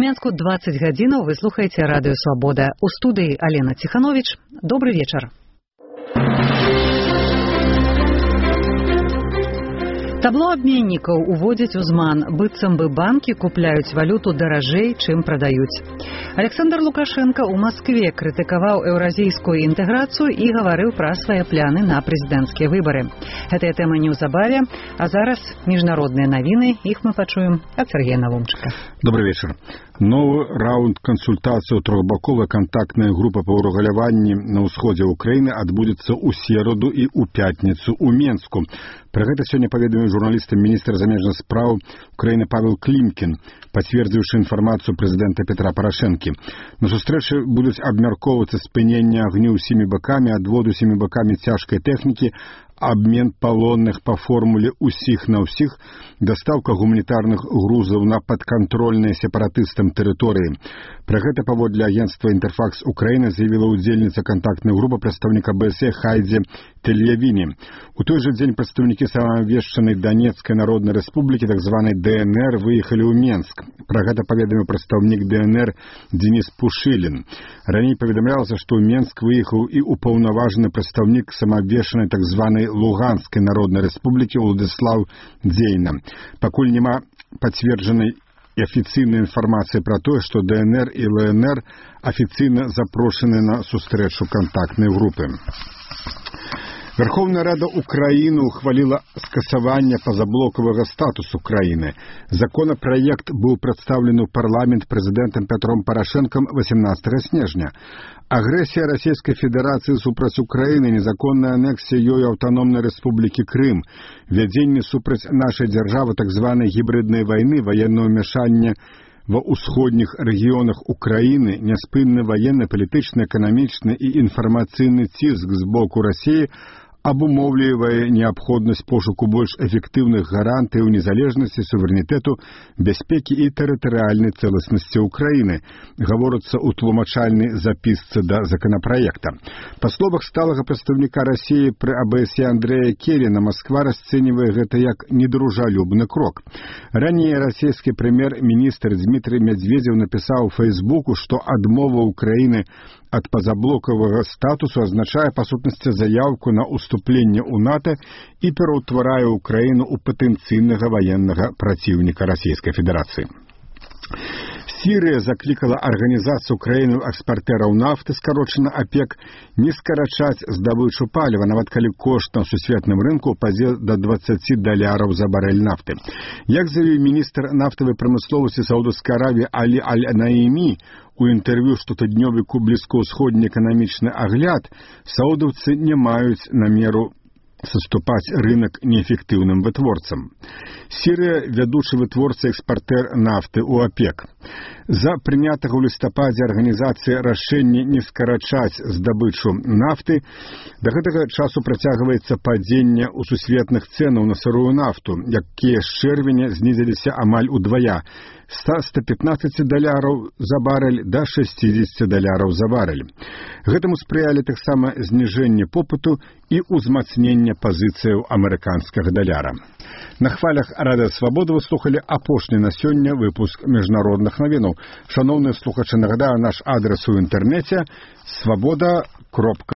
Мінску 20 гадзінаў вы слухаеце радыё Свабода. У студыі Алена Ціхановіч. Добры вечар. Табло абменнікаў уводзяць у зман, быццам бы банкі купляюць валюту даражэй, чым прадаюць. Александр Лукашенко ў Маскве крытыкаваў еўразійскую інтэграцыю і гаварыў пра свае пляны на прэзідэнцкія выбары. Гэтая тэма неўзабаве, а зараз міжнародныя навіны, іх мы пачуем ад Сергея Навумчыка. Добрый вечер. Новый раунд консультаций трохбаковая контактная группа по урегуляванню на ўсходзе Украины адбудзецца ў сераду і ў пятніцу ў Менску. Пра гэта сёння паведаміў журналістам міністр замежных спраў Украины Павел Клімкін, пацвердзіўшы інфармацыю прэзідэнта Петра Парашэнкі. На сустрэчы будуць абмяркоўвацца спыненне агню ўсімі бакамі, адвод усімі бакамі цяжкай тэхнікі, обмен палонных по формуле «усіх на ўсіх», дастаўка гуманітарных грузаў на падкантрольныя сепаратыстам тэрыторыі. Пра гэта паводле агенцтва «Інтэрфакс Украіны» заявіла ўдзельніца кантактнай групы прадстаўніка БСЕ Хайдзе Тельявіні. У той жа дзень прадстаўнікі самаабвешчанай Донецкай Народнай Рэспублікі, так званай ДНР, выехалі ў Менск. Пра гэта паведаміў прадстаўнік ДНР Денис Пушылін. Раней паведамлялася, што ў Менск выехаў і упаўнаважаны прадстаўнік самаабвешчанай так званай Луганской Народной Республики Владислав Дзейна. Пакуль няма пацверджанай афіцыйнай інфармацыі пра тое, што ДНР і ЛНР афіцыйна запрошаны на сустрэчу кантактнай групы. Верховная Рада Украины ухвалила скасование позаблокового статуса Украины. Законопроект был представлен в парламент президентом Петром Порошенком 18 снежня. Агрессия Российской Федерации супраць Украины, незаконная аннексия ее автономной республики Крым, введение супраць нашей державы так званой гибридной войны, военное вмешание ва ўсходніх рэгіёнах Украины, няспынны военны, палітычны, эканамічны і інфармацыйны ціск з боку России абумоўлівае неабходнасць пошуку больш эфектыўных гарантыяў незалежнасці, суверэнітэту, бяспекі і тэрытарыяльнай цэласнасці Украины, гаворыцца ў тлумачальнай запісцы да законапраекта. Па словах сталага прадстаўніка России пры АБСЕ Андрэя Керіна, Москва расцэньвае гэта як недружалюбны крок. Ранее расійскі прэм'ер-міністр Дмітрий Медведев напісаў у Фейсбуку, што адмова Украины ад пазаблокавага статусу азначае па сутнасці заяўку на уступленне ў НАТО і пераўтварае Украіну ў патэнцыйнага ваеннага праціўніка Расійскай Федэрацыі. Сирия закликала Организацию Украины экспортеров нафты, скорочено ОПЕК, не скорочать сдобычу палива, нават калі кошт на сусветным рынку упадзе до $20 за барель нафты. Як заявіў міністр нафтавай прамысловасці Саудаўскай Аравіі Алі Аль-Наімі у інтэрв'ю штотыднёвіку блізкаўсходні эканамічны агляд, саудаўцы не маюць намеру саступаць рынок неэфектыўным вытворцам. Сирия – вядучы вытворца экспартер нафты у ОПЕК. За прынятага ў лістападзе арганізацыі рашэнне не скарачаць здабычу нафты, да гэтага часу працягваецца падзенне ў сусветных цэнаў на сырую нафту, якія з чэрвеня знізіліся амаль удвая – $115 за барель до $60 за барель. Гэтаму спрыялі таксама зніжэнне попыту і ўзмацненне пазіцыяў амерыканскага даляра. На хвалях Радыё Свабода вы слухалі апошні на сёння выпуск міжнародных навінаў. Шаноўныя слухачы, нагадаю наш адрес у інтэрнэце свабода.орг.